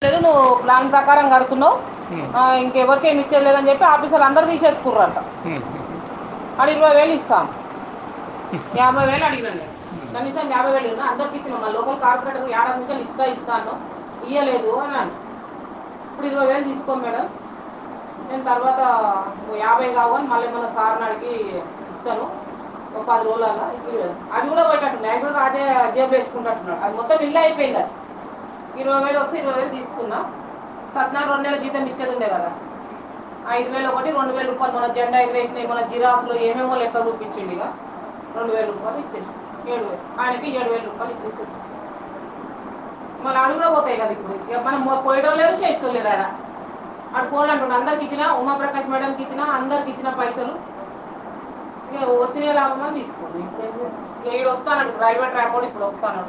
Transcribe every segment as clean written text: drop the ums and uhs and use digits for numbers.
లేదు నువ్వు ప్లాన్ ప్రకారం కడుతున్నావు, ఇంకెవరికి ఏమి ఇచ్చేయలేదని చెప్పి ఆఫీసర్లు అందరూ తీసేసుకుర్రంట. అది 20,000 ఇస్తాను, 50,000 అడిగినాను నేను. కనీసం 50,000 అందరికి ఇచ్చిన మా లోకల్ కార్పొరేటర్ ఏడాది నుంచి ఇస్తాను ఇయ్యలేదు అన్నాను. ఇప్పుడు 20,000 తీసుకో మేడం, నేను తర్వాత 50 కావాలి మళ్ళీ మన సార్ని అడిగి ఇస్తాను ఒక 10 రోజులలో. అవి కూడా పోయేటట్టున్నాయి, అవి కూడా అదే జేబులు వేసుకుంటున్నాడు. అది మొత్తం ఇల్లు అయిపోయింది. అది 20,000 వస్తే 20,000 తీసుకున్నా. 14 నెలల జీతం ఇచ్చేది ఉండే కదా, ఆ 5,000 ఒకటి 2,000 రూపాయలు మన జెండా ఎగరేసిన మన జిరాక్స్లో ఏమేమో లెక్క చూపించింది. ఇక 2,000 రూపాయలు ఇచ్చేసి 7,000 ఆయనకి 7,000 రూపాయలు ఇచ్చేసి మళ్ళీ అవి కూడా పోతాయి కదా. ఇప్పుడు ఇక మనం పోయడం లేదు చేస్తూ లేదు. అటు ఫోన్లు అంటున్నాడు, అందరికి ఇచ్చిన ఉమాప్రకాష్ మేడంకి ఇచ్చిన అందరికి ఇచ్చిన పైసలు ఇక వచ్చిన లాభం అని తీసుకోండి. ఇక ఈడు వస్తాడు ప్రైవేట్ ర్యాప్ వాడు, ఇప్పుడు వస్తాడు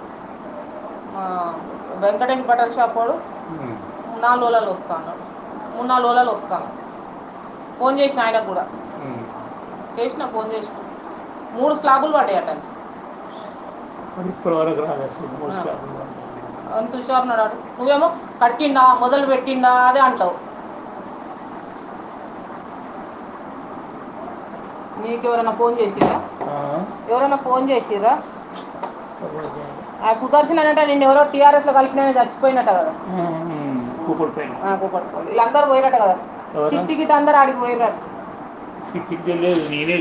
వెంకటేష్ బట్టల షాప్ వాడు 4 రోజులలో వస్తాను, 3-4 రోజులలో వస్తాను. ఫోన్ చేసిన ఆయనకు కూడా చేసిన, ఫోన్ చేసిన 3 స్లాబులు పడ్డాయట. అంత హుషారున్నాడు. నువ్వేమో కట్టిండా మొదలు పెట్టిండా అదే అంటావు. నీకు ఎవరైనా ఫోన్ చేసిరా? ఎవరైనా ఫోన్ చేసిరా? ఆ సుదర్శన్ అన్నట్టు నిన్ను ఎవరో టీఆర్ఎస్లో కలిపిన చచ్చిపోయినట్ట కదా, వీళ్ళందరూ పోయినట్ట కదా, చిట్టి గిట్ట అందరూ ఆడికి పోయినట్టు.